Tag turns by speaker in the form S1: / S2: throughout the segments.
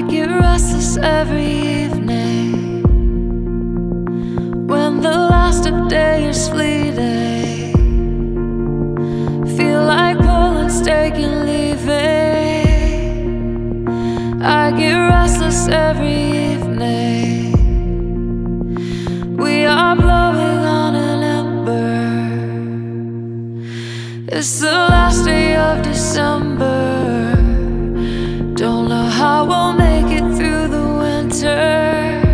S1: get restless every evening when the last of day is fleeting. Feel like pulling, taking, leaving. I get restless every evening. We are blowing on an ember. It's the last day of December. Don't know how we'll make it through the winter,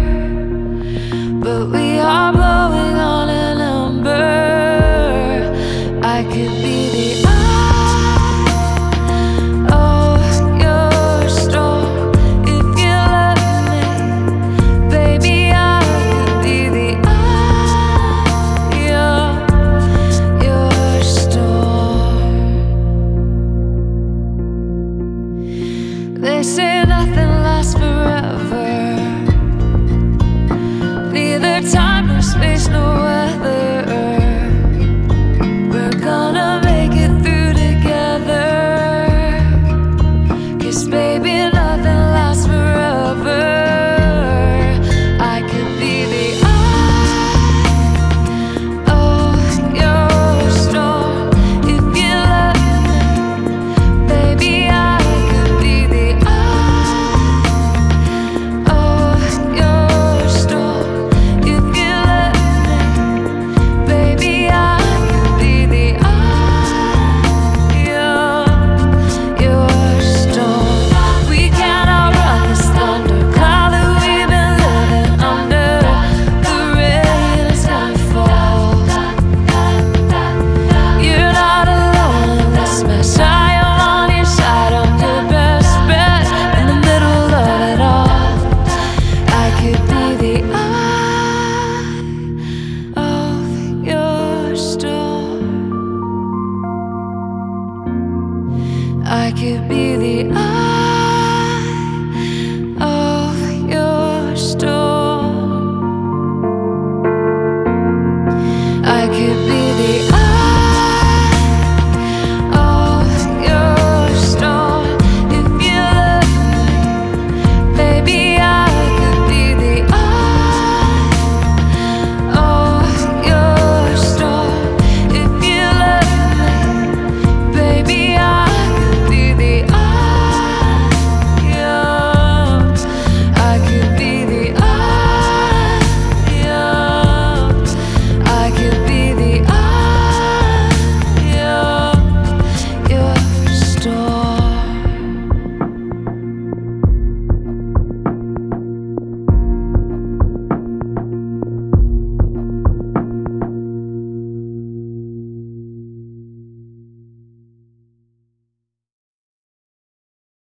S1: but we are blowing on an ember. I could be the eye of your storm if you let me. Baby, I could be the eye of your storm. They say nothing lasts forever, neither time nor space nor weather. We're gonna make it through together, 'cause baby, nothing lasts forever. I could be the eye of your storm if you let me. Baby, I could be the eye of your storm if you let me. Baby, I could be the eye of your storm. We can't outrun this thundercloud that we've been living under. The rain is gonna fall. You're not alone in this mess. I am on your side. I'm your best bet in the middle of it all. I could be the eye of your storm. I could be the eye